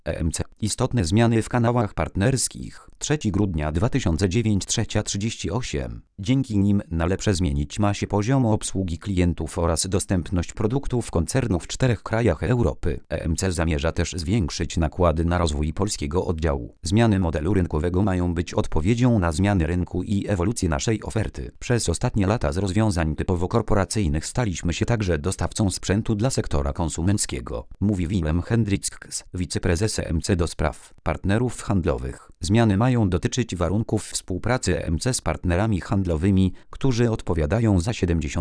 EMC. Istotne zmiany w kanałach partnerskich. 3 grudnia 2009, 3:38. Dzięki nim na lepsze zmienić ma się poziom obsługi klientów oraz dostępność produktów koncernu w 4 krajach Europy. EMC zamierza też zwiększyć nakłady na rozwój polskiego oddziału. Zmiany modelu rynkowego mają być odpowiedzią na zmiany rynku i ewolucję naszej oferty. Przez ostatnie lata z rozwiązań typowo korporacyjnych staliśmy się także dostawcą sprzętu dla sektora konsumenckiego, mówi Willem Hendriks, wiceprezes EMC do spraw partnerów handlowych. Zmiany mają dotyczyć warunków współpracy EMC z partnerami handlowymi, którzy odpowiadają za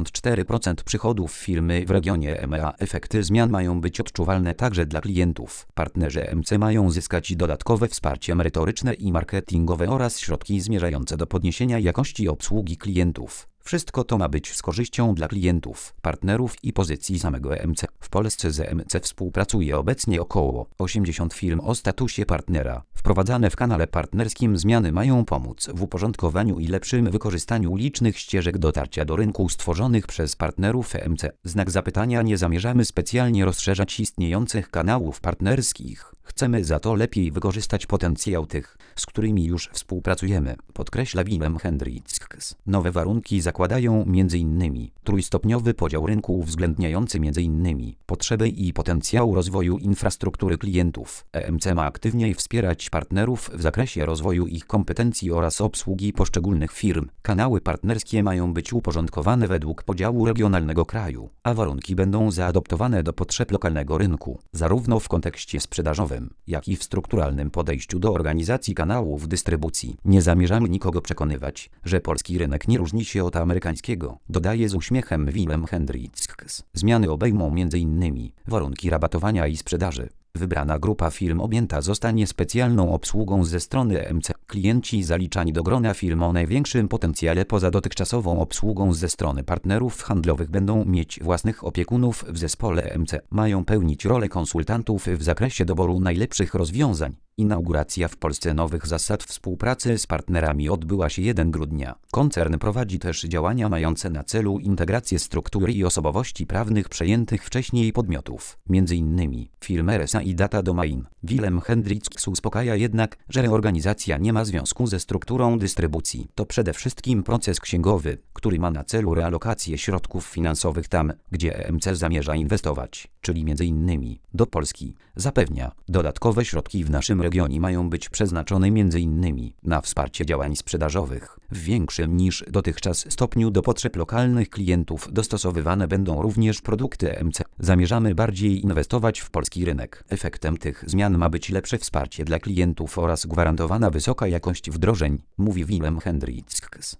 74% przychodów firmy w regionie EMEA. Efekty zmian mają być odczuwalne także dla klientów. Partnerzy EMC mają zyskać dodatkowe wsparcie merytoryczne i marketingowe oraz środki zmierzające do podniesienia jakości obsługi klientów. Wszystko to ma być z korzyścią dla klientów, partnerów i pozycji samego EMC. W Polsce z EMC współpracuje obecnie około 80 firm o statusie partnera. Wprowadzane w kanale partnerskim zmiany mają pomóc w uporządkowaniu i lepszym wykorzystaniu licznych ścieżek dotarcia do rynku stworzonych przez partnerów EMC. Znak zapytania: nie zamierzamy specjalnie rozszerzać istniejących kanałów partnerskich. Chcemy za to lepiej wykorzystać potencjał tych, z którymi już współpracujemy, podkreśla Willem Hendriks. Nowe warunki zakładają m.in. trójstopniowy podział rynku uwzględniający m.in. potrzeby i potencjał rozwoju infrastruktury klientów. EMC ma aktywnie wspierać partnerów w zakresie rozwoju ich kompetencji oraz obsługi poszczególnych firm. Kanały partnerskie mają być uporządkowane według podziału regionalnego kraju, a warunki będą zaadoptowane do potrzeb lokalnego rynku, zarówno w kontekście sprzedażowym, jak i w strukturalnym podejściu do organizacji kanałów dystrybucji. Nie zamierzamy nikogo przekonywać, że polski rynek nie różni się od amerykańskiego, dodaje z uśmiechem Willem Hendriks. Zmiany obejmą m.in. warunki rabatowania i sprzedaży. Wybrana grupa firm objęta zostanie specjalną obsługą ze strony EMC. Klienci zaliczani do grona firm o największym potencjale poza dotychczasową obsługą ze strony partnerów handlowych będą mieć własnych opiekunów w zespole EMC. Mają pełnić rolę konsultantów w zakresie doboru najlepszych rozwiązań. Inauguracja w Polsce nowych zasad współpracy z partnerami odbyła się 1 grudnia. Koncern prowadzi też działania mające na celu integrację struktury i osobowości prawnych przejętych wcześniej podmiotów, m.in. firm RSA i Data Domain. Willem Hendriks uspokaja jednak, że reorganizacja nie ma związku ze strukturą dystrybucji. To przede wszystkim proces księgowy, który ma na celu realokację środków finansowych tam, gdzie EMC zamierza inwestować, czyli m.in. do Polski. Zapewnia, dodatkowe środki w naszym regionie mają być przeznaczone m.in. na wsparcie działań sprzedażowych. W większym niż dotychczas stopniu do potrzeb lokalnych klientów dostosowywane będą również produkty EMC. Zamierzamy bardziej inwestować w polski rynek. Efektem tych zmian ma być lepsze wsparcie dla klientów oraz gwarantowana wysoka jakość wdrożeń, mówi Willem Hendriks.